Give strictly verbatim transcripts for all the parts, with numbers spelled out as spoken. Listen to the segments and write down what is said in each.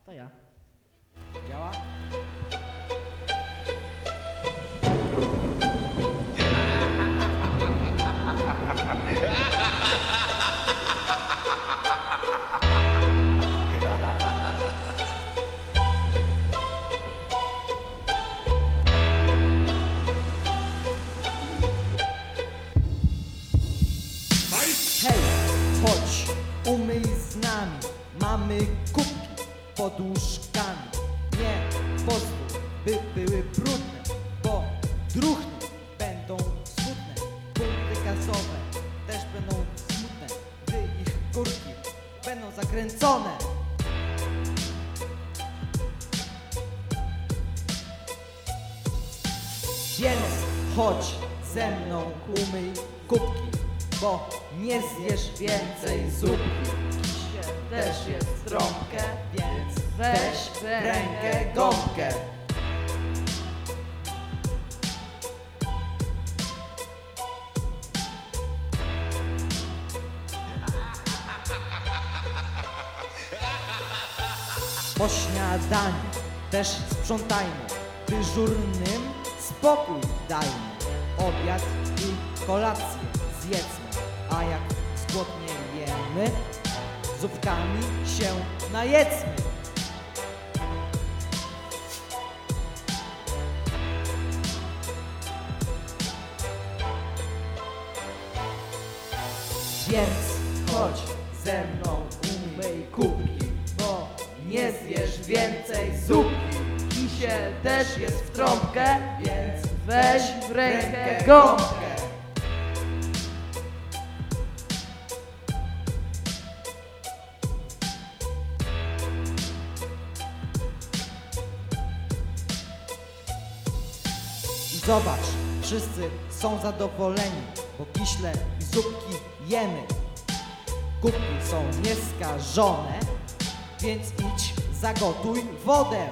To ja. Działa? Hej, chodź, umyj z nami. Mamy kubki pod łóżkami. Nie pozwól, by były brudne, bo druhny będą smutne. Punkty gazowe też będą smutne, gdy ich kurki będą zakręcone. Więc chodź ze mną, umyj kubki, bo nie zjesz więcej zupki. Też jest trąbkę, Więc weź w rękę gąbkę. Po śniadaniu też sprzątajmy, dyżurnym spokój dajmy. Obiad i kolację zjedzmy, a jak zgłodniejemy, zupkami się najedzmy. Więc chodź ze mną, umyj kubki, bo nie zjesz więcej zupki. Kisiel też jest w trąbkę, Więc weź w rękę gąbkę. I zobacz, wszyscy są zadowoleni, bo kiśle i zupki jemy. Kubki są nieskażone, więc idź zagotuj wodę.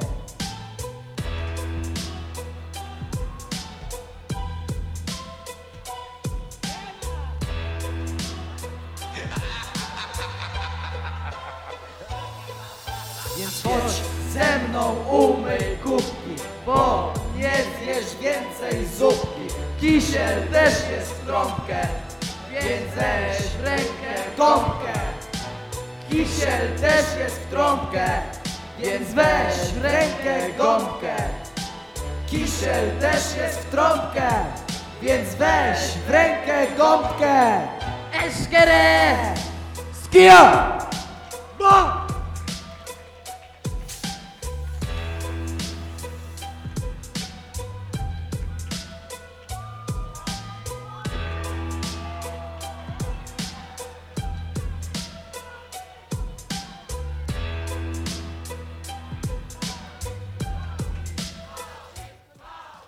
Więc chodź ze mną, umyj kubki, bo nie zjesz więcej zupki. Kisiel też jest w trąbkę, więc weź w rękę Gąbkę. Kisiel też jest w trąbkę, więc weź w rękę gąbkę. Kisiel też jest w trąbkę, więc weź w rękę gąbkę. Eszkere! Skija!